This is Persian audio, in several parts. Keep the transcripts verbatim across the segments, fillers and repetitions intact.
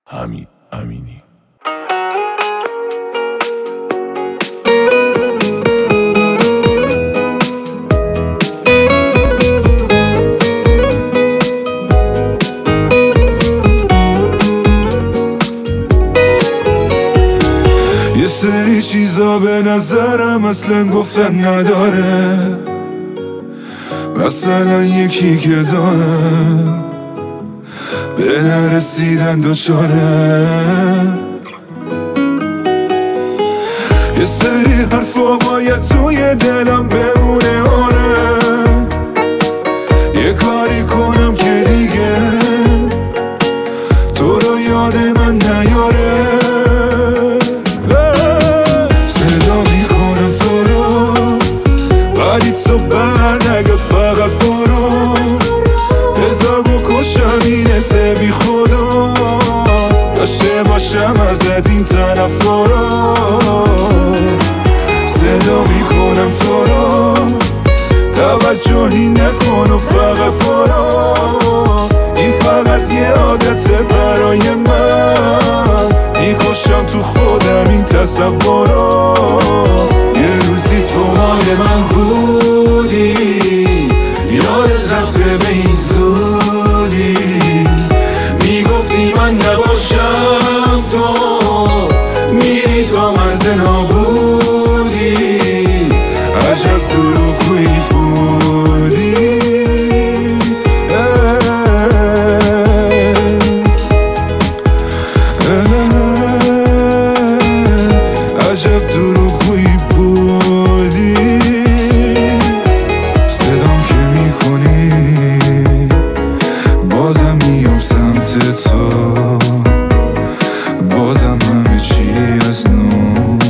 حمید امینی. یه سری چیزا به نظرم اصلا گفتن نداره، مثلا یکی که داره به نرسیدن دوچاره. یه سری حرفا باید توی دلم بمونه، آره یه کاری کنم که دیگه تو رو یاد من نیاره. صدا میکنم تو رو ولی تو بر نگرد، فقط برو بذار بکشم این حس بی خدا، داشته باشم ازت این طرفدارا. صدا میکنم تو رو توجهی نکن و فقط برو، این فقط یه عادته برای من، میکشم تو خودم این تصورا. یه روزی تو حال من بودی، یادت رفته به این زودی، میگفتی من نباشم تو میری تا مرز نابودی، عجب دروغگویی بودی. عجب دروغگویی بودی. صدام که میکنی بازم میام سمت تو، بازم همه چی از نو،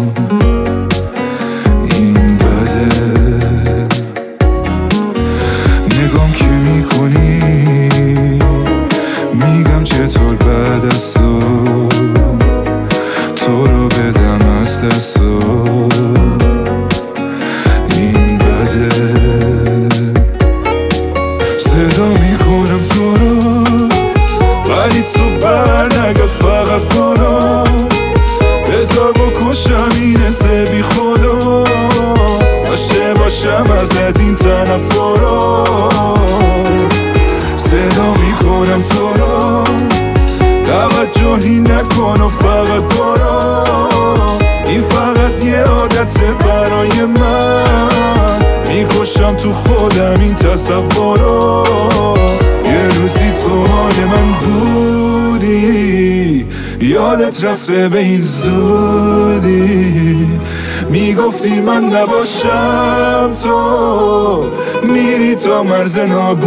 این بده. نگام که میکنی میگم چطور بعد از تو تو رو بدم از دست، این بده. صدا میکنم تو رو ولی تو بر نگرد، فقط برو بذار بکشم این حس بی خدا، داشته باشم ازت این طرفدارا. صدا میکنم تو رو توجهی نکن و فقط برو، این فقط یه عادته برای من، میکشم تو خودم این تصورا. یه روزی تو حال من بودی، یادت رفته به این زودی، میگفتی من نباشم تو میری تا مرز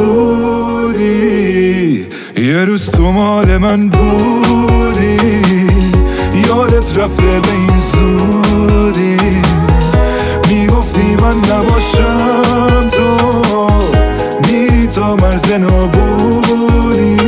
نابودی. یه روز تو مال من بودی، یادت رفته به این زودی، میگفتی من نباشم تو میری تا مرز نابودی.